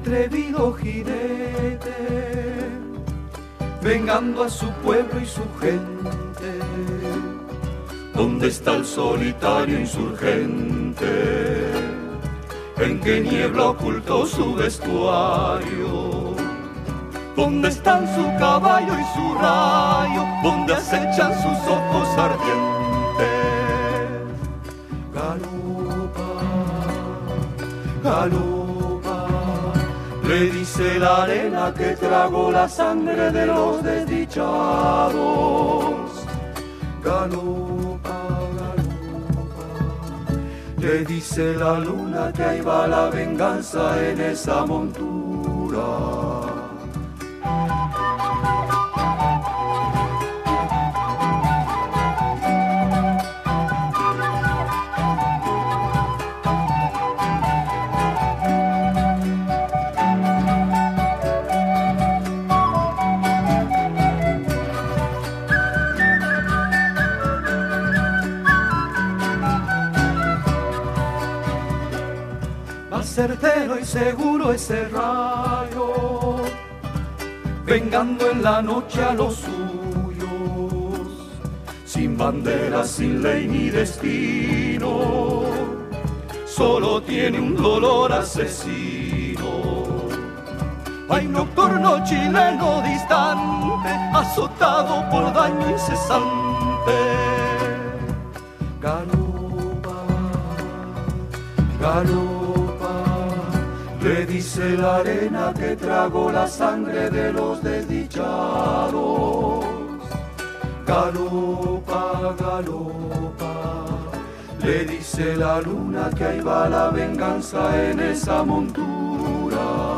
atrevido jinete, vengando a su pueblo y su gente. ¿Dónde está el solitario insurgente? ¿En qué niebla ocultó su vestuario? ¿Dónde están su caballo y su rayo? ¿Dónde acechan sus ojos ardientes? Galopa, galopa, le dice la arena que tragó la sangre de los desdichados. Galopa, galopa, le dice la luna que ahí va la venganza en esa montura. Certero y seguro ese rayo, vengando en la noche a los suyos, sin bandera, sin ley ni destino, solo tiene un dolor asesino. Hay un nocturno chileno distante, azotado por daño incesante. Galopa, galopa, le dice la arena que tragó la sangre de los desdichados. Galopa, galopa, le dice la luna que ahí va la venganza en esa montura.